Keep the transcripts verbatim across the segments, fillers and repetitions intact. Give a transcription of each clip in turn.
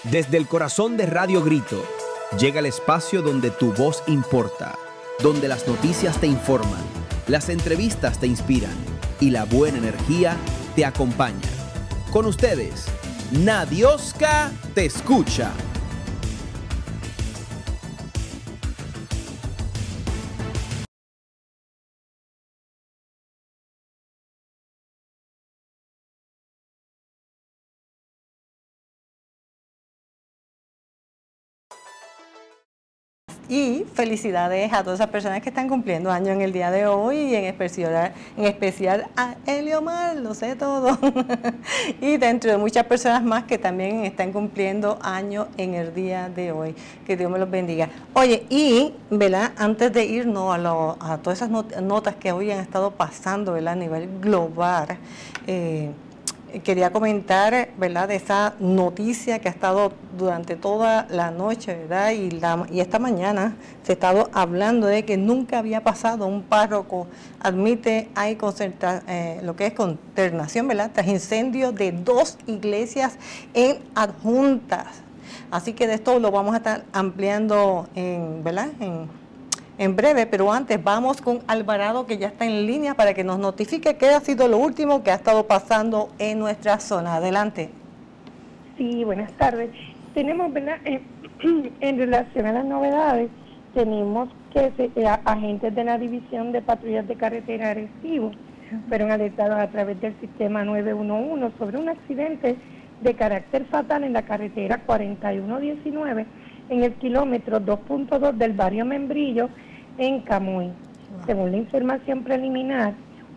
Desde el corazón de Radio Grito, llega el espacio donde tu voz importa, donde las noticias te informan, las entrevistas te inspiran y la buena energía te acompaña. Con ustedes, Nadioska te escucha. Y felicidades a todas esas personas que están cumpliendo años en el día de hoy, y en especial, en especial a Eliomar, lo sé todo. Y dentro de muchas personas más que también están cumpliendo años en el día de hoy. Que Dios me los bendiga. Oye, y, ¿verdad? Antes de irnos a, lo, a todas esas not notas que hoy han estado pasando, ¿verdad? A nivel global, eh, quería comentar, ¿verdad?, de esa noticia que ha estado durante toda la noche, ¿verdad?, y, la, y esta mañana se ha estado hablando de que nunca había pasado. Un párroco admite hay concentra, eh, lo que es consternación, ¿verdad?, tras incendio de dos iglesias en Adjuntas. Así que de esto lo vamos a estar ampliando en, ¿verdad?, en en breve, pero antes vamos con Alvarado, que ya está en línea para que nos notifique qué ha sido lo último que ha estado pasando en nuestra zona. Adelante. Sí, buenas tardes. Tenemos, ¿verdad? Eh, en relación a las novedades, tenemos que se, eh, agentes de la División de Patrullas de Carretera Arecibo fueron alertados a través del sistema nueve uno uno sobre un accidente de carácter fatal en la carretera cuarenta y uno diecinueve en el kilómetro dos punto dos del barrio Membrillo, en Camuy. Wow. Según la información preliminar,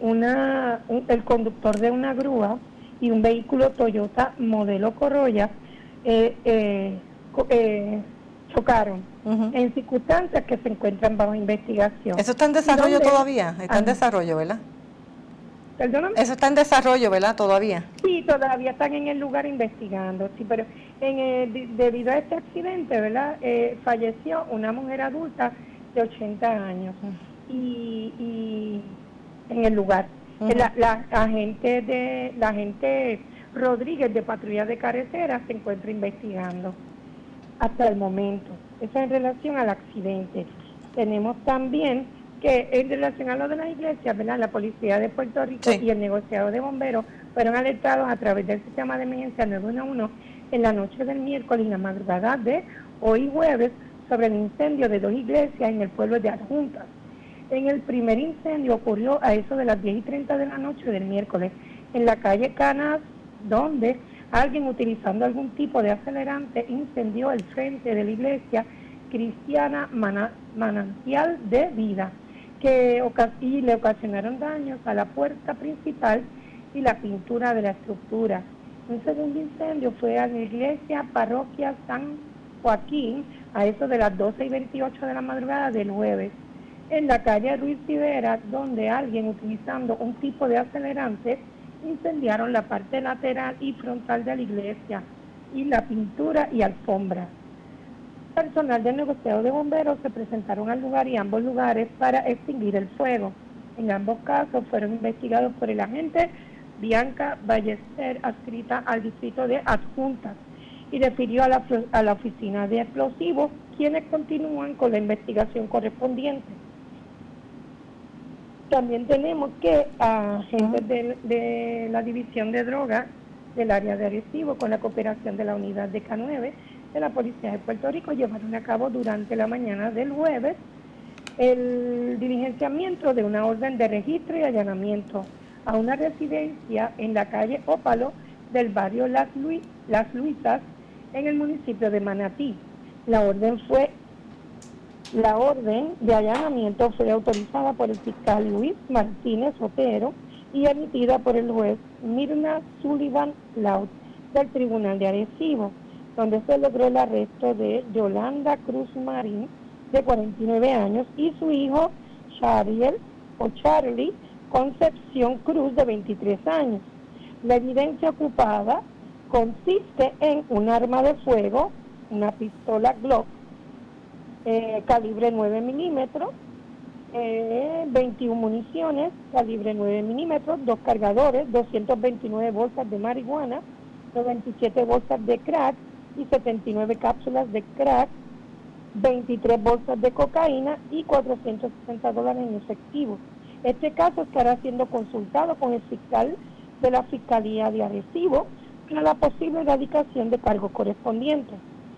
una, un, el conductor de una grúa y un vehículo Toyota modelo Corolla eh, eh, eh, chocaron uh-huh. en circunstancias que se encuentran bajo investigación. ¿Eso está en desarrollo todavía? Está en desarrollo, ¿verdad? ¿Perdóname? Eso está en desarrollo, ¿verdad? Todavía. Sí, todavía están en el lugar investigando, sí, pero en el, debido a este accidente, ¿verdad? Eh, falleció una mujer adulta de ochenta años uh-huh. y, y en el lugar. Uh-huh. La, la agente de la agente Rodríguez de Patrulla de Carretera se encuentra investigando hasta el momento. Eso en relación al accidente. Tenemos también que en relación a lo de las iglesias, ¿verdad?, la Policía de Puerto Rico sí. y el negociado de bomberos fueron alertados a través del sistema de emergencia nueve uno uno en la noche del miércoles y la madrugada de hoy jueves sobre el incendio de dos iglesias en el pueblo de Adjuntas. En el primer incendio ocurrió a eso de las diez y treinta de la noche del miércoles en la calle Canas, donde alguien utilizando algún tipo de acelerante incendió el frente de la iglesia cristiana Mana, Manantial de Vida, que y le ocasionaron daños a la puerta principal y la pintura de la estructura. Un segundo incendio fue a la iglesia parroquia San Joaquín, a eso de las doce y veintiocho de la madrugada del jueves, en la calle Ruiz Rivera, donde alguien utilizando un tipo de acelerante incendiaron la parte lateral y frontal de la iglesia y la pintura y alfombra. Personal del negociado de bomberos se presentaron al lugar y ambos lugares para extinguir el fuego. En ambos casos fueron investigados por el agente Bianca Ballester, adscrita al distrito de Adjuntas, y refirió a la, a la oficina de explosivos, quienes continúan con la investigación correspondiente. También tenemos que agentes de, de la División de Drogas del área de Arecibo, con la cooperación de la unidad de K nueve de la Policía de Puerto Rico, llevaron a cabo durante la mañana del jueves el diligenciamiento de una orden de registro y allanamiento a una residencia en la calle Ópalo del barrio Las, Luis, Las Luisas, en el municipio de Manatí. La orden fue la orden de allanamiento fue autorizada por el fiscal Luis Martínez Otero y emitida por el juez Mirna Sullivan Laut del Tribunal de Arecibo, donde se logró el arresto de Yolanda Cruz Marín, de cuarenta y nueve años, y su hijo Chariel o Charlie Concepción Cruz, de veintitrés años. La evidencia ocupada consiste en un arma de fuego, una pistola Glock, eh, calibre nueve milímetros, eh, veintiuna municiones, calibre nueve milímetros, dos cargadores, doscientas veintinueve bolsas de marihuana, noventa y siete bolsas de crack, y setenta y nueve cápsulas de crack, veintitrés bolsas de cocaína y cuatrocientos sesenta dólares en efectivo. Este caso estará siendo consultado con el fiscal de la Fiscalía de Arecibo para la posible erradicación de cargos correspondientes.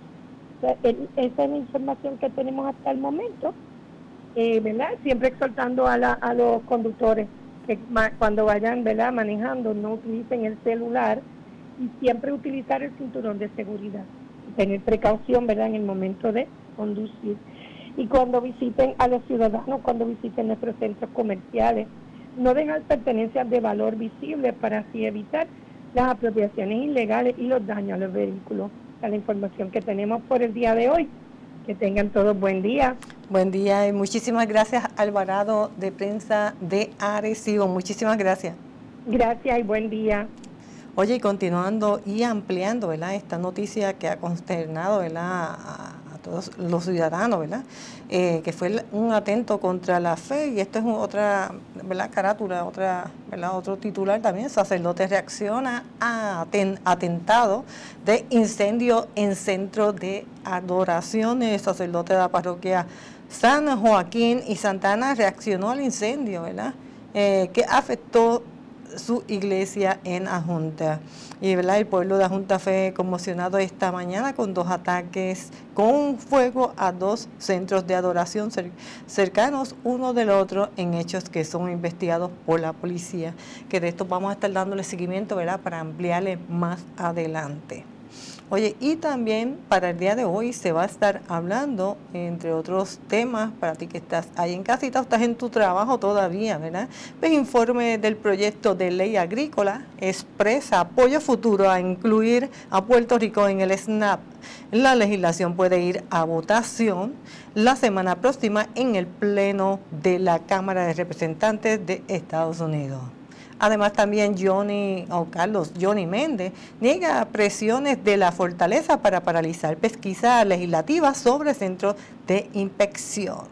O sea, el, esa es la información que tenemos hasta el momento, eh, ¿verdad? Siempre exhortando a, la, a los conductores que ma, cuando vayan, ¿verdad?, manejando, no utilicen el celular y siempre utilizar el cinturón de seguridad. Tener precaución, ¿verdad?, en el momento de conducir. Y cuando visiten a los ciudadanos, cuando visiten nuestros centros comerciales, no dejar pertenencias de valor visibles para así evitar las apropiaciones ilegales y los daños a los vehículos. Esta es la información que tenemos por el día de hoy. Que tengan todos buen día. Buen día y muchísimas gracias, Alvarado, de Prensa de Arecibo. Muchísimas gracias. Gracias y buen día. Oye, y continuando y ampliando, ¿verdad?, esta noticia que ha consternado, ¿verdad?, a, a todos los ciudadanos, ¿verdad?, eh, que fue un atento contra la fe, y esto es otra, ¿verdad?, carátula, otra, ¿verdad?, otro titular también. Sacerdote reacciona a aten, atentado de incendio en centro de adoración. El sacerdote de la parroquia San Joaquín y Santana reaccionó al incendio, ¿verdad?, eh, que afectó su iglesia en Adjunta. Y ¿verdad?, el pueblo de Adjunta fue conmocionado esta mañana con dos ataques con fuego a dos centros de adoración cer cercanos uno del otro, en hechos que son investigados por la policía, que de esto vamos a estar dándole seguimiento, ¿verdad?, para ampliarle más adelante. Oye, y también para el día de hoy se va a estar hablando, entre otros temas, para ti que estás ahí en casita o estás en tu trabajo todavía, ¿verdad? Pues informe del proyecto de ley agrícola expresa apoyo futuro a incluir a Puerto Rico en el SNAP. La legislación puede ir a votación la semana próxima en el Pleno de la Cámara de Representantes de Estados Unidos. Además, también Johnny, o Carlos Johnny Méndez, niega presiones de la Fortaleza para paralizar pesquisas legislativas sobre centros de inspección.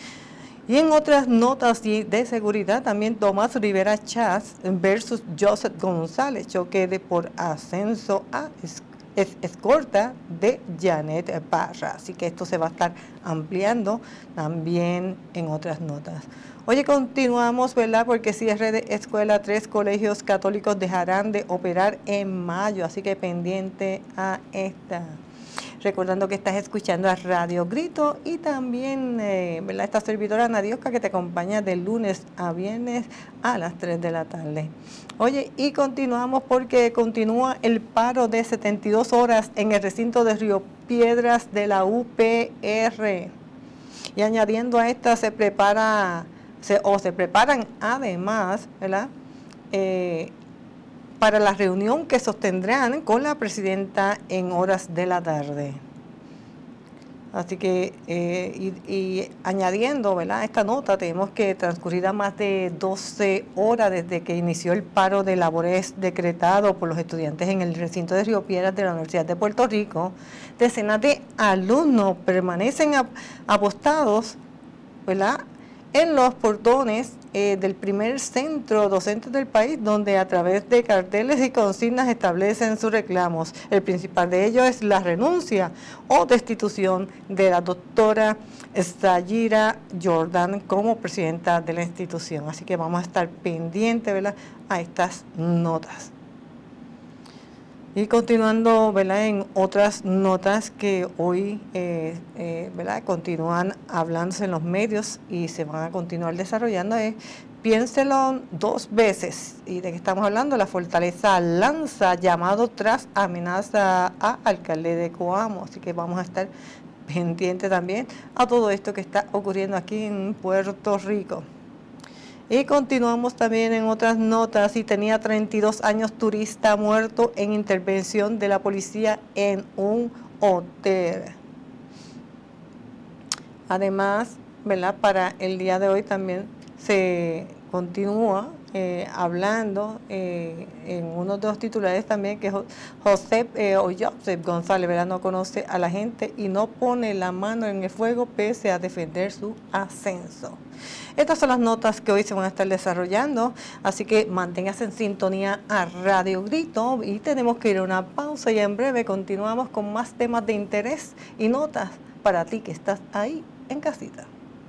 Y en otras notas de seguridad, también Tomás Rivera Chas versus Joseph González, choque de por ascenso a es escolta de Janet Parra. Así que esto se va a estar ampliando también en otras notas. Oye, continuamos, ¿verdad? Porque cierre de escuela, tres colegios católicos dejarán de operar en mayo, así que pendiente a esta. Recordando que estás escuchando a Radio Grito y también, eh, ¿verdad?, esta servidora Nadiosca, que te acompaña de lunes a viernes a las tres de la tarde. Oye, y continuamos porque continúa el paro de setenta y dos horas en el recinto de Río Piedras de la U P R. Y añadiendo a esta, se prepara, se, o se preparan además, ¿verdad?, eh, para la reunión que sostendrán con la presidenta en horas de la tarde. Así que, eh, y, y añadiendo, ¿verdad?, esta nota, tenemos que transcurrida más de doce horas desde que inició el paro de labores decretado por los estudiantes en el recinto de Río Piedras de la Universidad de Puerto Rico, decenas de alumnos permanecen apostados, ¿verdad?, en los portones eh, del primer centro docente del país, donde a través de carteles y consignas establecen sus reclamos. El principal de ellos es la renuncia o destitución de la doctora Zayira Jordan como presidenta de la institución. Así que vamos a estar pendientes, ¿verdad?, a estas notas. Y continuando, ¿verdad?, en otras notas que hoy eh, eh, ¿verdad?, continúan hablándose en los medios y se van a continuar desarrollando, es piénselo dos veces. ¿Y de qué estamos hablando? La Fortaleza lanza llamado tras amenaza a alcalde de Coamo. Así que vamos a estar pendientes también a todo esto que está ocurriendo aquí en Puerto Rico. Y continuamos también en otras notas. Y tenía treinta y dos años, turista muerto en intervención de la policía en un hotel. Además, ¿verdad?, para el día de hoy también se continúa eh, hablando eh, en uno de los titulares también que José eh, o Joseph González, ¿verdad?, no conoce a la gente y no pone la mano en el fuego pese a defender su ascenso. Estas son las notas que hoy se van a estar desarrollando, así que manténgase en sintonía a Radio Grito y tenemos que ir a una pausa y en breve continuamos con más temas de interés y notas para ti que estás ahí en casita.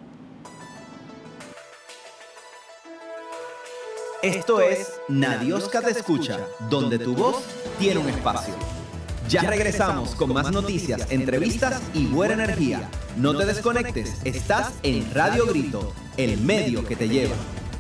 Esto es Nadioska Te Escucha, donde tu voz tiene un espacio. Ya regresamos con más noticias, entrevistas y buena energía. No te desconectes, estás en Radio Grito, el medio que te lleva.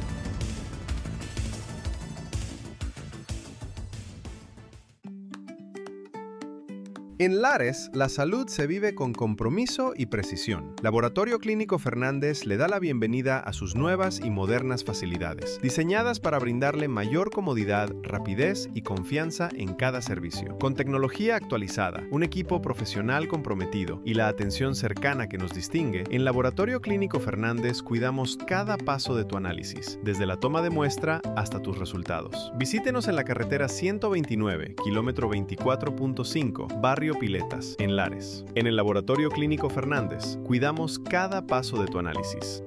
En Lares, la salud se vive con compromiso y precisión. Laboratorio Clínico Fernández le da la bienvenida a sus nuevas y modernas facilidades, diseñadas para brindarle mayor comodidad, rapidez y confianza en cada servicio. Con tecnología actualizada, un equipo profesional comprometido y la atención cercana que nos distingue, en Laboratorio Clínico Fernández cuidamos cada paso de tu análisis, desde la toma de muestra hasta tus resultados. Visítenos en la carretera ciento veintinueve, kilómetro veinticuatro punto cinco, barrio Piletas, en Lares. En el Laboratorio Clínico Fernández, cuidamos cada paso de tu análisis.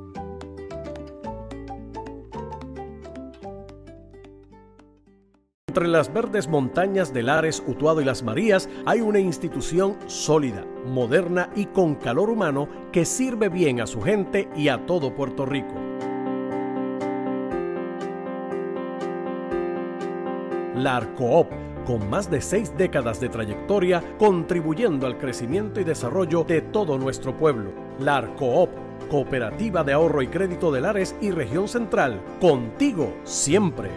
Entre las verdes montañas de Lares, Utuado y Las Marías hay una institución sólida, moderna y con calor humano que sirve bien a su gente y a todo Puerto Rico. La ARCOOP, con más de seis décadas de trayectoria, contribuyendo al crecimiento y desarrollo de todo nuestro pueblo. La ARCOOP, Cooperativa de Ahorro y Crédito de Lares y Región Central, contigo siempre.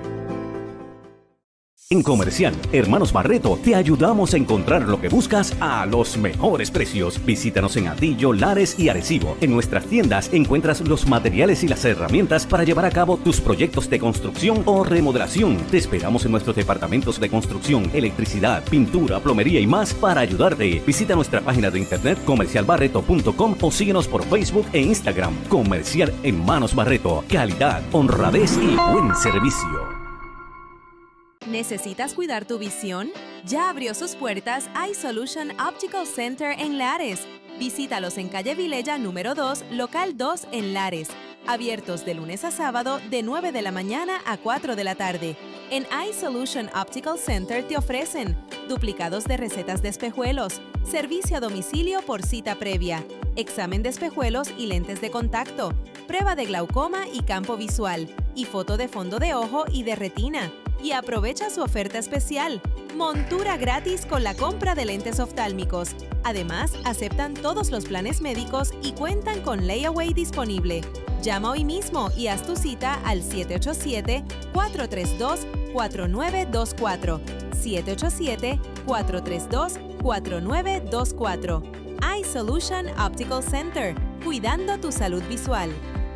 En Comercial Hermanos Barreto te ayudamos a encontrar lo que buscas a los mejores precios. Visítanos en Atillo, Lares y Arecibo. En nuestras tiendas encuentras los materiales y las herramientas para llevar a cabo tus proyectos de construcción o remodelación. Te esperamos en nuestros departamentos de construcción, electricidad, pintura, plomería y más para ayudarte. Visita nuestra página de internet comercial barreto punto com o síguenos por Facebook e Instagram. Comercial Hermanos Barreto. Calidad, honradez y buen servicio. ¿Necesitas cuidar tu visión? Ya abrió sus puertas iSolution Optical Center en Lares. Visítalos en calle Vilella número dos, local dos en Lares. Abiertos de lunes a sábado de nueve de la mañana a cuatro de la tarde. En iSolution Optical Center te ofrecen duplicados de recetas de espejuelos, servicio a domicilio por cita previa, examen de espejuelos y lentes de contacto, prueba de glaucoma y campo visual, y foto de fondo de ojo y de retina. Y aprovecha su oferta especial, montura gratis con la compra de lentes oftálmicos. Además, aceptan todos los planes médicos y cuentan con layaway disponible. Llama hoy mismo y haz tu cita al siete ocho siete, cuatro tres dos, cuatro nueve dos cuatro. siete ocho siete, cuatro tres dos, cuatro nueve dos cuatro. iSolution Optical Center, cuidando tu salud visual.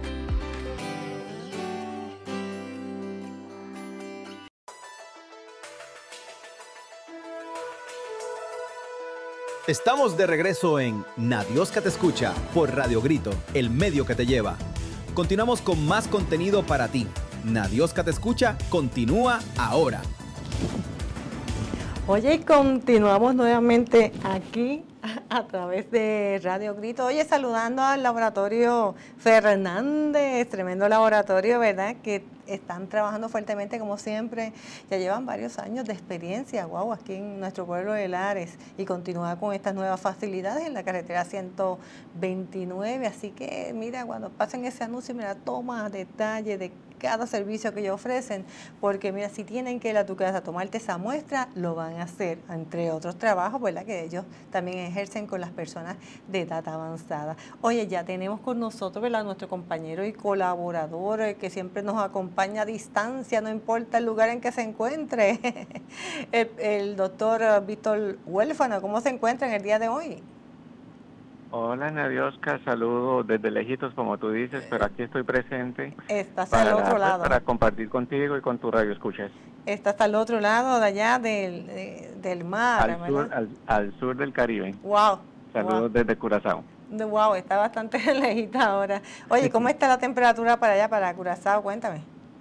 Estamos de regreso en Nadioska Te Escucha por Radio Grito, el medio que te lleva. Continuamos con más contenido para ti. Nadioska Te Escucha continúa ahora. Oye, y continuamos nuevamente aquí a través de Radio Grito. Oye, saludando al laboratorio Fernández, tremendo laboratorio, ¿verdad? Que están trabajando fuertemente como siempre. Ya llevan varios años de experiencia, wow, aquí en nuestro pueblo de Lares, y continúa con estas nuevas facilidades en la carretera ciento veintinueve. Así que, mira, cuando pasen ese anuncio, mira, toma detalle de cada servicio que ellos ofrecen, porque mira, si tienen que ir a tu casa a tomarte esa muestra, lo van a hacer, entre otros trabajos, ¿verdad?, que ellos también ejercen con las personas de edad avanzada. Oye, ya tenemos con nosotros, ¿verdad?, nuestro compañero y colaborador eh, que siempre nos acompaña a distancia, no importa el lugar en que se encuentre, el, el doctor Víctor Huérfano. ¿Cómo se encuentra en el día de hoy? Hola, Nadioska, saludos desde lejitos, como tú dices, pero aquí estoy presente. Estás al otro lado. Para compartir contigo y con tu radio escuchas. Estás al otro lado de allá del, de, del mar. Al sur, al, al sur del Caribe. Wow. Saludos wow. desde Curazao. Wow, está bastante lejita ahora. Oye, ¿cómo está la temperatura para allá, para Curazao? Cuéntame.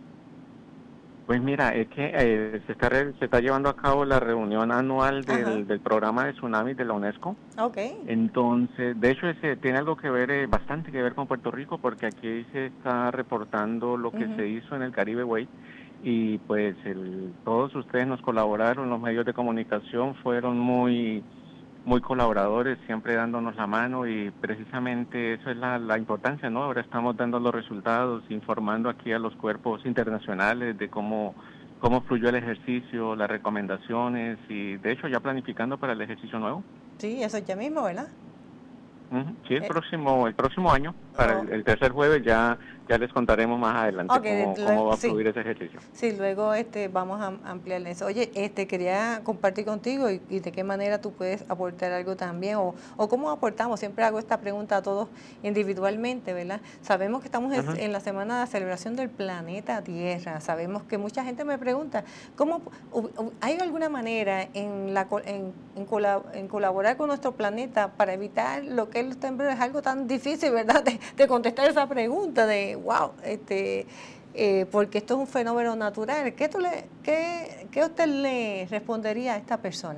Pues mira, es que eh, se, está re- se está llevando a cabo la reunión anual del, del programa de tsunami de la UNESCO. Ok. Entonces, de hecho, ese tiene algo que ver, eh, bastante que ver con Puerto Rico, porque aquí se está reportando lo que Ujú. se hizo en el Caribe Way y pues el, todos ustedes nos colaboraron, los medios de comunicación fueron muy muy colaboradores, siempre dándonos la mano y precisamente eso es la, la importancia, ¿no? Ahora estamos dando los resultados, informando aquí a los cuerpos internacionales de cómo, cómo fluyó el ejercicio, las recomendaciones y de hecho ya planificando para el ejercicio nuevo. Sí, eso es ya mismo, ¿verdad? Uh-huh. Sí, el Eh, próximo el próximo año, para oh. el, el tercer jueves ya ya les contaremos más adelante Ok, cómo, luego- cómo va a sí. fluir ese ejercicio. Sí, luego este, vamos a ampliar eso. Oye, este, quería compartir contigo y, y de qué manera tú puedes aportar algo también, o, o cómo aportamos. Siempre hago esta pregunta a todos individualmente, ¿verdad? Sabemos que estamos en, Ujú. en la semana de celebración del planeta Tierra. Sabemos que mucha gente me pregunta, ¿cómo u- u- hay alguna manera en, la, co- en, en, cola- en colaborar con nuestro planeta para evitar lo que es los temblores? Es algo tan difícil, ¿verdad? De, de contestar esa pregunta de, wow, este... Eh, porque esto es un fenómeno natural. ¿Qué, tú le, qué, ¿Qué usted le respondería a esta persona?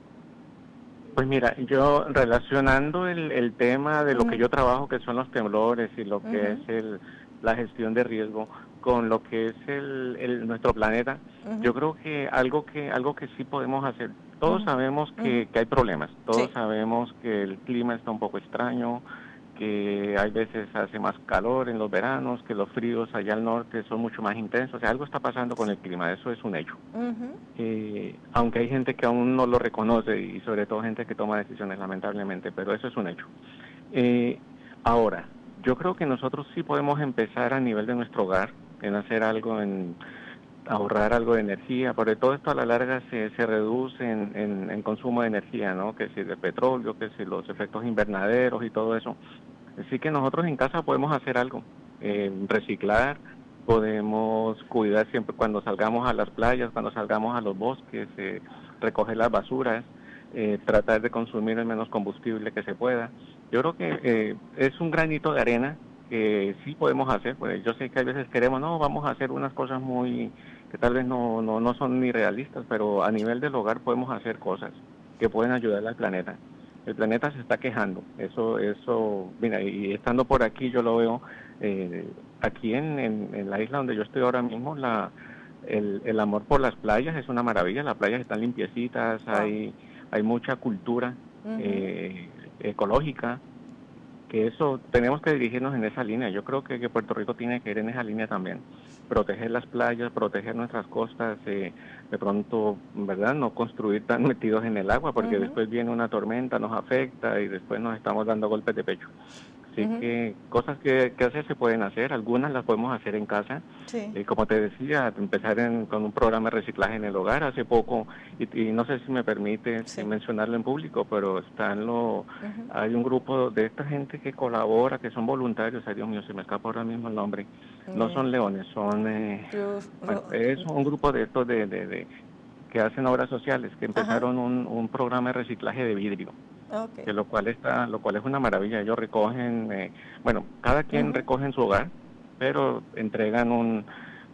Pues mira, yo relacionando el, el tema de lo que Ujú. yo trabajo, que son los temblores y lo que Ujú. es el, la gestión de riesgo, con lo que es el, el- nuestro planeta, Ujú. yo creo que algo que algo que sí podemos hacer. Todos Ujú. sabemos que, Ujú. que hay problemas, todos Sí. sabemos que el clima está un poco extraño, que hay veces hace más calor en los veranos, que los fríos allá al norte son mucho más intensos. O sea, algo está pasando con el clima, eso es un hecho. Ujú. Eh, aunque hay gente que aún no lo reconoce y sobre todo gente que toma decisiones lamentablemente, pero eso es un hecho. Eh, ahora, yo creo que nosotros sí podemos empezar a nivel de nuestro hogar en hacer algo, en ahorrar algo de energía, porque todo esto a la larga se, se reduce en, en, en consumo de energía, ¿no? Que si de petróleo, que si los efectos invernaderos y todo eso. Así que nosotros en casa podemos hacer algo, eh, reciclar, podemos cuidar siempre cuando salgamos a las playas, cuando salgamos a los bosques, eh, recoger las basuras, eh, tratar de consumir el menos combustible que se pueda. Yo creo que eh, es un granito de arena que sí podemos hacer, pues yo sé que a veces queremos, no, vamos a hacer unas cosas muy, que tal vez no, no, no son ni realistas, pero a nivel del hogar podemos hacer cosas que pueden ayudar al planeta. El planeta se está quejando, eso, eso, mira, y estando por aquí yo lo veo, eh, aquí en, en, en la isla donde yo estoy ahora mismo, la, el, el amor por las playas es una maravilla, las playas están limpiecitas, Wow. hay, hay mucha cultura Ujú. eh, ecológica, que eso, tenemos que dirigirnos en esa línea, yo creo que, que Puerto Rico tiene que ir en esa línea también, proteger las playas, proteger nuestras costas, eh, de pronto, ¿verdad? No construir tan metidos en el agua, porque Ujú. después viene una tormenta, nos afecta y después nos estamos dando golpes de pecho. Así Ujú. que cosas que, que hacer se pueden hacer, algunas las podemos hacer en casa. Sí. Eh, como te decía, empezar en- con un programa de reciclaje en el hogar hace poco, y, y no sé si me permite Sí. mencionarlo en público, pero están los, Ujú. hay un grupo de esta gente que colabora, que son voluntarios, ay Dios mío, se me escapa ahora mismo el nombre, no Eh, son leones, son, eh, Cruz bueno, Ro- es un grupo de estos de, de, de- que hacen obras sociales, que Ajá. empezaron un, un programa de reciclaje de vidrio, Ok. que lo cual está, lo cual es una maravilla. Ellos recogen, eh, bueno, cada quien Ujú. recoge en su hogar, pero entregan un,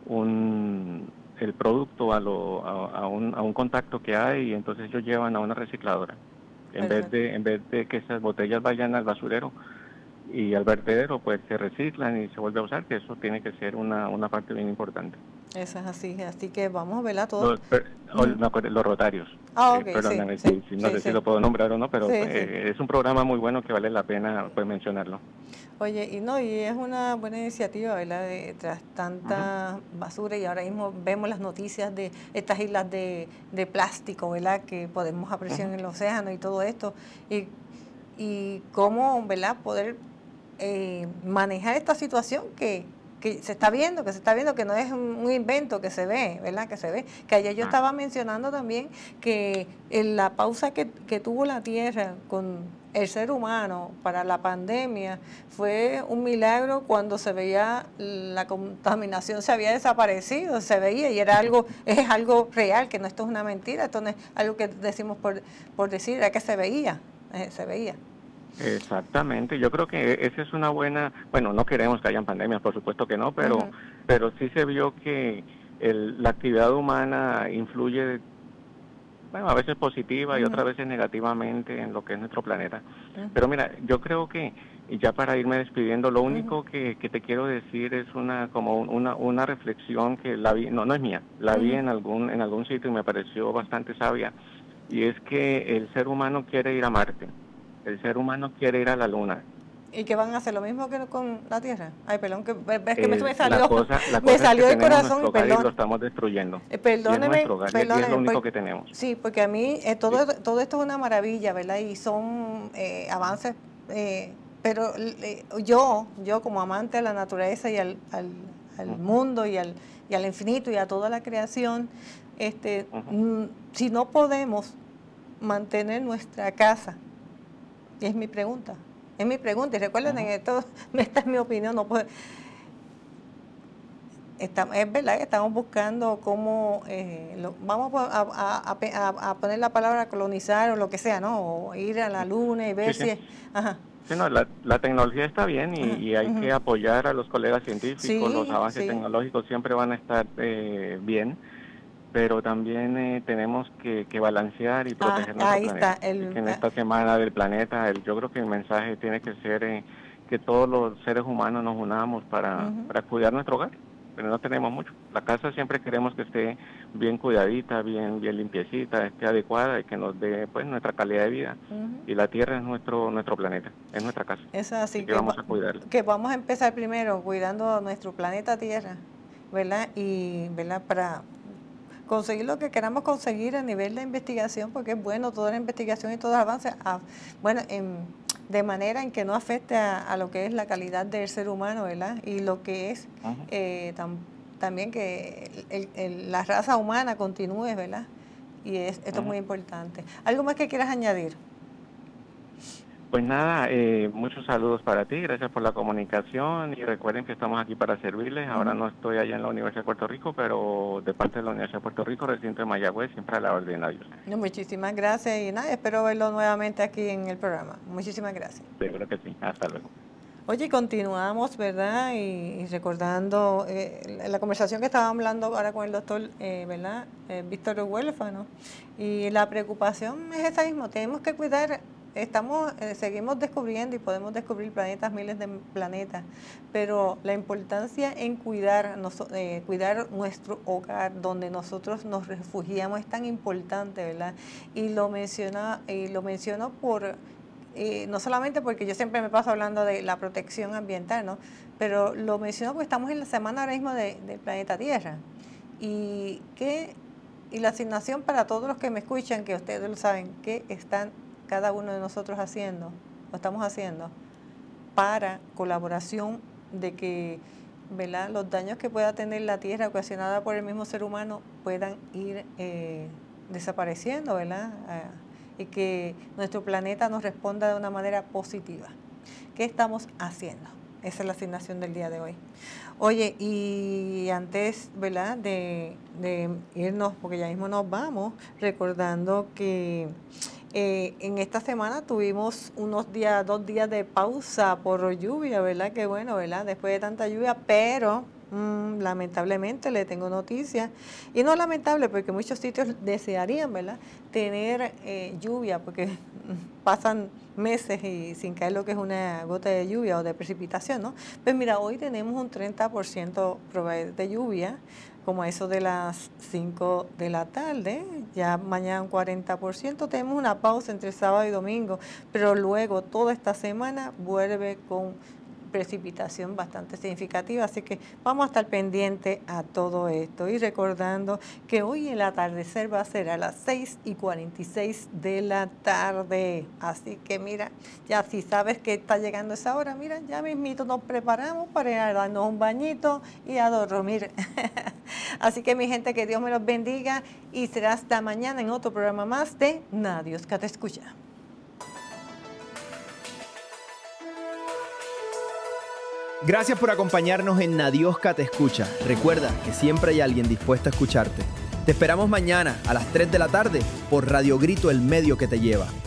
un el producto a, lo, a, a un, a un contacto que hay y entonces ellos llevan a una recicladora. En vez Perfecto. de en vez de que esas botellas vayan al basurero y al vertedero, pues se reciclan y se vuelve a usar, que eso tiene que ser una, una parte bien importante. Eso es así. Así que vamos a verla todos. Los, per- o- Ujú. me acuerdo, los rotarios. Ah, Eh, ok, sí, perdóname, sí, si, si no sí, sé si sí. lo puedo nombrar o no, pero Sí, eh, sí. es un programa muy bueno que vale la pena pues mencionarlo. Oye, y no, y es una buena iniciativa, ¿verdad? De, tras tanta basura y ahora mismo vemos las noticias de estas islas de, de plástico, ¿verdad? Que podemos apreciar Ujú. en el océano y todo esto. Y, y cómo, ¿verdad? Poder eh, manejar esta situación que, que se está viendo, que se está viendo, que no es un, un invento, que se ve, ¿verdad? Que se ve. Que ayer yo Ah. estaba mencionando también que en la pausa que, que tuvo la Tierra con el ser humano para la pandemia fue un milagro cuando se veía la contaminación, se había desaparecido, se veía y era algo, es algo real, que no esto es una mentira, esto no es algo que decimos por, por decir, era que se veía, eh, se veía. Exactamente, yo creo que esa es una buena, bueno, no queremos que hayan pandemias, por supuesto que no, pero, uh-huh. pero sí se vio que el, la actividad humana influye, bueno, a veces positiva uh-huh. y otras veces negativamente en lo que es nuestro planeta. Uh-huh. Pero mira, yo creo que, y ya para irme despidiendo, lo único uh-huh. que, que te quiero decir es una como una, una reflexión que la vi, no, no es mía, la uh-huh. vi en algún, en algún sitio y me pareció bastante sabia, y es que el ser humano quiere ir a Marte. El ser humano quiere ir a la Luna. ¿Y qué van a hacer? ¿Lo mismo que con la Tierra? Ay, perdón, que ves que eh, me salió, la cosa, la me salió es que el corazón y perdón. Y lo estamos destruyendo. Eh, perdóneme, y es, hogar, perdóneme, y es lo único por, que tenemos. Sí, porque a mí eh, todo, sí. todo esto es una maravilla, ¿verdad? Y son eh, avances, eh, pero eh, yo, yo como amante de la naturaleza y al, al, al uh-huh. mundo y al, y al infinito y a toda la creación, este, uh-huh. m- si no podemos mantener nuestra casa, y es mi pregunta, es mi pregunta, y recuerden uh-huh. que esto, esta es mi opinión, no puede, está, es verdad que estamos buscando cómo, eh, lo, vamos a, a, a, a poner la palabra colonizar o lo que sea, ¿no? O ir a la luna y ver sí, si... Sí. Ajá. Sí, no, la, la tecnología está bien y, uh-huh. y hay uh-huh. que apoyar a los colegas científicos, sí, los avances sí. tecnológicos siempre van a estar eh, bien, pero también eh, tenemos que, que balancear y proteger ah, nuestro planeta. Está el, que en esta semana del planeta, el, yo creo que el mensaje tiene que ser eh, que todos los seres humanos nos unamos para, uh-huh. para cuidar nuestro hogar, pero no tenemos mucho. La casa siempre queremos que esté bien cuidadita, bien bien limpiecita, esté adecuada y que nos dé pues nuestra calidad de vida. Uh-huh. Y la Tierra es nuestro nuestro planeta, es nuestra casa. Es así, que, que vamos va, a cuidarla. Que vamos a empezar primero cuidando nuestro planeta Tierra, ¿verdad? Y, ¿verdad? Para conseguir lo que queramos conseguir a nivel de investigación, porque es bueno toda la investigación y todo el avance, a, bueno, en, de manera en que no afecte a, a lo que es la calidad del ser humano, ¿verdad? Y lo que es uh-huh. eh, tam, también que el, el, la raza humana continúe, ¿verdad? Y es, esto uh-huh. es muy importante. ¿Algo más que quieras añadir? Pues nada, eh, muchos saludos para ti, gracias por la comunicación y recuerden que estamos aquí para servirles. Ahora no estoy allá en la Universidad de Puerto Rico, pero de parte de la Universidad de Puerto Rico, recinto de Mayagüez, siempre a la orden de Dios. No, muchísimas gracias y nada, espero verlo nuevamente aquí en el programa. Muchísimas gracias. Seguro que sí, hasta luego. Oye, continuamos, ¿verdad? Y, y recordando eh, la conversación que estábamos hablando ahora con el doctor, eh, ¿verdad? Eh, Víctor Huérfano. Y la preocupación es esa misma, tenemos que cuidar. Estamos, eh, seguimos descubriendo y podemos descubrir planetas, miles de planetas, pero la importancia en cuidar, nos, eh, cuidar nuestro hogar, donde nosotros nos refugiamos, es tan importante, ¿verdad? Y lo menciona, y lo menciono por, eh, no solamente porque yo siempre me paso hablando de la protección ambiental, ¿no? Pero lo menciono porque estamos en la semana ahora mismo de, del planeta Tierra. Y, que, y la asignación para todos los que me escuchan, que ustedes lo saben, que están cada uno de nosotros haciendo, lo estamos haciendo, para colaboración de que, ¿verdad?, los daños que pueda tener la Tierra ocasionada por el mismo ser humano puedan ir eh, desapareciendo, ¿verdad? Eh, y que nuestro planeta nos responda de una manera positiva. ¿Qué estamos haciendo? Esa es la asignación del día de hoy. Oye, y antes, ¿verdad?, de, de irnos, porque ya mismo nos vamos, recordando que Eh, en esta semana tuvimos unos días, dos días de pausa por lluvia, ¿verdad? Qué bueno, ¿verdad? Después de tanta lluvia, pero mmm, lamentablemente le tengo noticias. Y no lamentable, porque muchos sitios desearían, ¿verdad?, tener eh, lluvia, porque pasan meses y sin caer lo que es una gota de lluvia o de precipitación, ¿no? Pues mira, hoy tenemos un treinta por ciento probabilidad de lluvia, como a eso de las cinco de la tarde, ya mañana un cuarenta por ciento, tenemos una pausa entre sábado y domingo, pero luego toda esta semana vuelve con precipitación bastante significativa, así que vamos a estar pendientes a todo esto y recordando que hoy el atardecer va a ser a las seis y cuarenta y seis de la tarde, así que mira, ya si sabes que está llegando esa hora, mira, ya mismito nos preparamos para ir a darnos un bañito y a dormir. Así que mi gente, que Dios me los bendiga y será hasta mañana en otro programa más de Nadios que te escucha. Gracias por acompañarnos en Nadiosca Te Escucha. Recuerda que siempre hay alguien dispuesto a escucharte. Te esperamos mañana a las tres de la tarde por Radio Grito, el medio que te lleva.